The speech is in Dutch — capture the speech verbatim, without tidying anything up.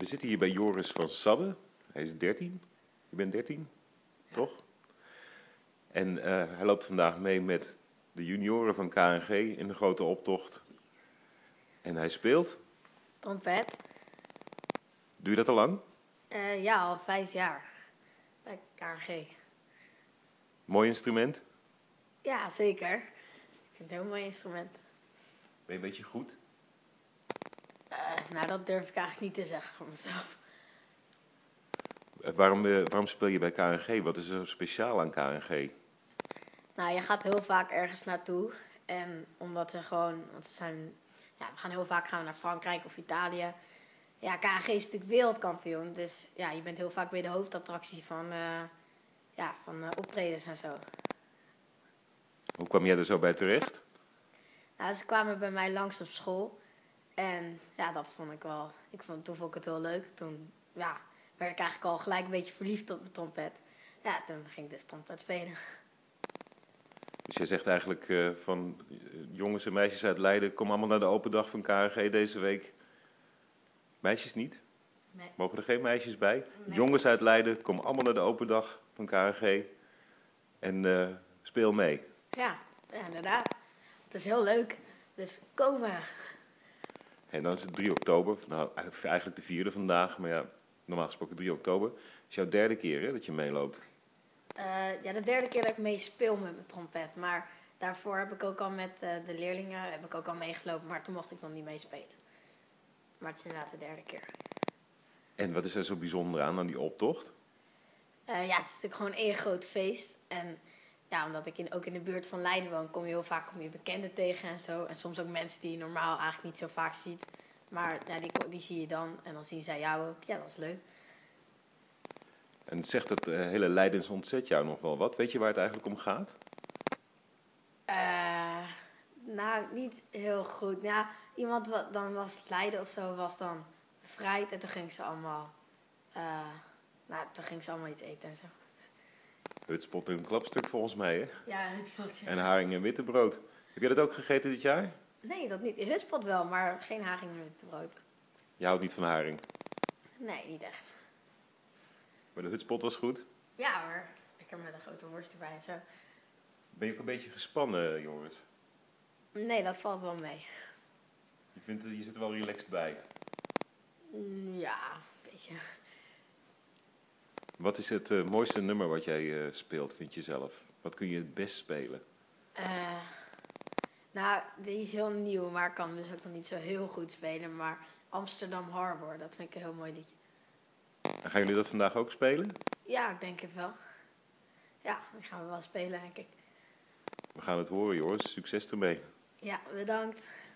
We zitten hier bij Joris van Sabbe. Hij is dertien. Je bent dertien, ja. Toch? En uh, hij loopt vandaag mee met de junioren van K N G in de grote optocht. En hij speelt? Trompet. Doe je dat al lang? Uh, ja, al vijf jaar. Bij K N G. Mooi instrument? Ja, zeker. Ik vind het een heel mooi instrument. Ben je een beetje goed? Uh, nou, dat durf ik eigenlijk niet te zeggen van mezelf. Uh, waarom, uh, waarom speel je bij K N G? Wat is er speciaal aan K N G? Nou, je gaat heel vaak ergens naartoe. En omdat ze gewoon... Want ze zijn... Ja, we gaan heel vaak gaan we naar Frankrijk of Italië. Ja, K N G is natuurlijk wereldkampioen. Dus ja, je bent heel vaak weer de hoofdattractie van, uh, ja, van uh, optredens en zo. Hoe kwam jij er zo bij terecht? Nou, ze kwamen bij mij langs op school. En ja, dat vond ik wel... Ik vond, toen vond ik het wel leuk. Toen ja, werd ik eigenlijk al gelijk een beetje verliefd op de trompet. Ja, toen ging ik dus trompet spelen. Dus jij zegt eigenlijk uh, van uh, jongens en meisjes uit Leiden, kom allemaal naar de open dag van K N G deze week. Meisjes niet? Nee. Mogen er geen meisjes bij? Nee. Jongens uit Leiden, kom allemaal naar de open dag van K N G en uh, speel mee. Ja, ja, inderdaad. Het is heel leuk. Dus komen. En dan is het drie oktober, nou eigenlijk de vierde vandaag, maar ja, normaal gesproken drie oktober. Het is jouw derde keer hè, dat je meeloopt. Uh, ja, de derde keer dat ik mee speel met mijn trompet. Maar daarvoor heb ik ook al met uh, de leerlingen heb ik ook al meegelopen, maar toen mocht ik nog niet meespelen. Maar het is inderdaad de derde keer. En wat is er zo bijzonder aan, aan die optocht? Uh, ja, het is natuurlijk gewoon één groot feest. En ja, omdat ik in, ook in de buurt van Leiden woon, kom je heel vaak kom je bekenden tegen en zo. En soms ook mensen die je normaal eigenlijk niet zo vaak ziet. Maar ja, die, die zie je dan en dan zien zij jou ook. Ja, dat is leuk. En zegt het uh, hele Leidens ontzet jou nog wel wat? Weet je waar het eigenlijk om gaat? Uh, nou, niet heel goed. Ja, iemand wat dan was Leiden of zo, was dan bevrijd. En toen ging ze allemaal, uh, nou, toen ging ze allemaal iets eten en zo. Hutspot en een klapstuk volgens mij, hè? Ja, hutspot, ja. En haring en wittebrood. Heb jij dat ook gegeten dit jaar? Nee, dat niet. Hutspot wel, maar geen haring en wittebrood. Je houdt niet van haring? Nee, niet echt. Maar de hutspot was goed? Ja hoor, lekker met een grote worst erbij en zo. Ben je ook een beetje gespannen, Joris? Nee, dat valt wel mee. Je, vindt, je zit er wel relaxed bij? Mm, ja, een beetje. Wat is het uh, mooiste nummer wat jij uh, speelt, vind je zelf? Wat kun je het best spelen? Uh, nou, die is heel nieuw, maar ik kan dus ook nog niet zo heel goed spelen. Maar Amsterdam Harbor, dat vind ik een heel mooi liedje. En gaan jullie dat vandaag ook spelen? Ja, ik denk het wel. Ja, die gaan we wel spelen, denk ik. We gaan het horen, Joris. Succes ermee. Ja, bedankt.